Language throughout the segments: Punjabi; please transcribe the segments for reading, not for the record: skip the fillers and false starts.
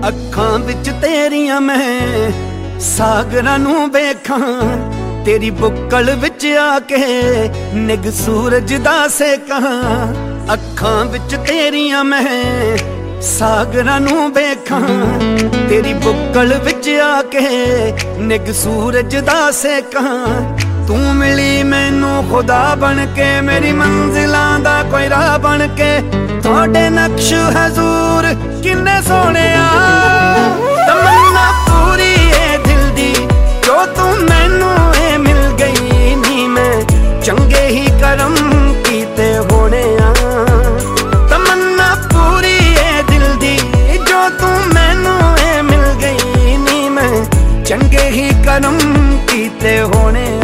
ਅੱਖਾਂ ਵਿੱਚ ਤੇਰੀਆਂ ਮੈਂ ਸਾਗਰਾਂ ਨੂੰ ਵੇਖਾਂ, ਤੇਰੀ ਬੁੱਕਲ ਵਿੱਚ ਆ ਕੇ ਨਿਗ ਸੂਰਜ ਦਾ ਸੇਕਾਂ। ਅੱਖਾਂ ਵਿੱਚ ਤੇਰੀਆਂ ਮੈਂ ਸਾਗਰਾਂ ਨੂੰ ਵੇਖਾਂ, ਤੇਰੀ ਬੁੱਕਲ ਵਿੱਚ ਆ ਕੇ ਨਿਗ ਸੂਰਜ ਦਾ ਸੇਕਾਂ। ਤੂੰ ਮਿਲੀ ਮੈਨੂੰ ਖੁਦਾ ਬਣ ਕੇ, ਮੇਰੀ ਮੰਜ਼ਿਲਾਂ ਦਾ ਕੋਈ ਰਾਹ ਬਣ ਕੇ। ਤੁਹਾਡੇ ਨਕਸ਼ ਹਜ਼ੂਰ ਕਿੰਨੇ ਸੋਹਣਿਆ, ਤਮੰਨਾ ਪੂਰੀ ਏ ਦਿਲ ਦੀ ਜੋ ਤੂੰ ਮੈਨੂੰ ਏ ਮਿਲ ਗਈ ਨੀ। ਮੈਂ ਚੰਗੇ ਹੀ ਕਰਮ ਕੀਤੇ ਹੋਣੇ ਆ, ਤਮੰਨਾ ਪੂਰੀ ਏ ਦਿਲ ਦੀ ਜੋ ਤੂੰ ਮੈਨੂੰ ਏ ਮਿਲ ਗਈ ਨੀ। ਮੈਂ ਚੰਗੇ ਹੀ ਕਰਮ ਕੀਤੇ ਹੋਣੇ ਆ।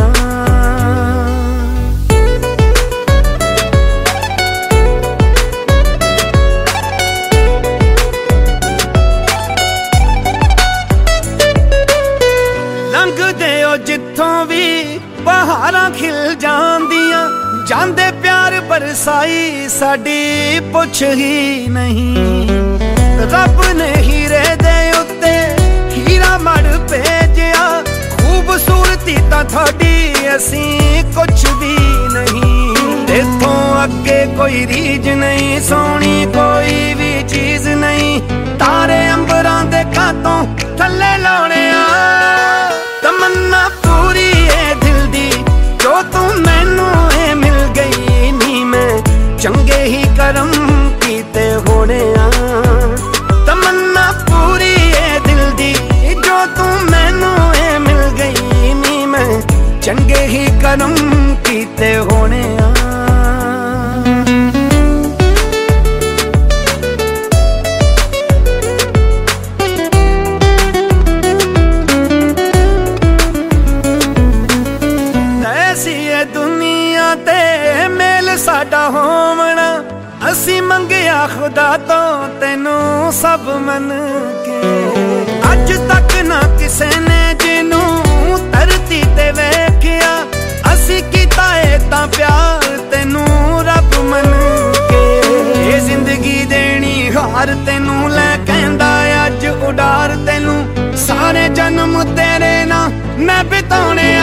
ਲੰਘਦੇ ਓ ਜਿੱਥੋਂ ਵੀ ਬਹਾਰਾਂ ਖਿਲ ਜਾਂਦੀਆਂ, ਜਾਂਦੇ ਪਿਆਰ ਬਰਸਾਈ ਸਾਡੀ ਪੁੱਛ ਹੀ ਨਹੀਂ। ਰੱਬ ਨੇ ਹੀਰੇ ਦੇ ਉੱਤੇ ਹੀਰਾ ਮੜ ਭੇਜਿਆ, ਖੂਬਸੂਰਤੀ ਤਾਂ ਤੁਹਾਡੀ ਅਸੀਂ ਕੁਛ ਵੀ ਨਹੀਂ। ਇੱਥੋਂ ਅੱਗੇ ਕੋਈ ਰੀਝ ਨਹੀਂ, ਸੋਹਣੀ ਕੋਈ ਵੀ ਚੀਜ਼ ਨਹੀਂ। ਤਾਰੇ ਅੰਬਰਾਂ ਦੇ ਕਾਤੋਂ ਥੱਲੇ ਲਾਉਣੇ ਆ, ਤਮੰਨਾ ਪੂਰੀ ਏ ਦਿਲ ਦੀ ਜੋ ਤੂੰ ਮੈਨੂੰ ਏ ਮਿਲ ਗਈ ਨੀ। ਮੈਂ ਚੰਗੇ ਹੀ ਕਰਮ ਕੀਤੇ ਹੋਣੇ ਆ, ਤਮੰਨਾ ਪੂਰੀ ਏ ਦਿਲ ਦੀ ਜੋ ਤੂੰ ਮੈਨੂੰ ਏ ਮਿਲ ਗਈ ਨੀ। ਮੈਂ ਚੰਗੇ ਹੀ ਕਰਮ ਕੀਤੇ ਹੋਣੇ ਆ। ਦੁਨੀਆ ਤੇ ਮੇਲ ਸਾਡਾ ਹੋਵਣਾ, ਅਸੀਂ ਮੰਗਿਆ ਖੁਦਾ ਤੋਂ ਤੈਨੂੰ ਸਭ ਮੰਨ ਕੇ। ਅੱਜ ਤੱਕ ਨਾ ਕਿਸੇ ਨੇ ਜਿਹਨੂੰ ਧਰਤੀ ਤੇ ਵੇਖਿਆ, ਅਸੀਂ ਕੀਤਾ ਏ ਤਾਂ ਪਿਆਰ ਤੈਨੂੰ ਰੱਬ ਮੰਨ ਕੇ। ਇਹ ਜ਼ਿੰਦਗੀ ਦੇਣੀ ਹਾਰ ਤੈਨੂੰ ਲੈ ਕਹਿੰਦਾ ਅੱਜ ਉਡਾਰ ਤੈਨੂੰ, ਸਾਰੇ ਜਨਮ ਤੇਰੇ ਨਾਲ ਮੈਂ ਬਿਤਾਉਣੇ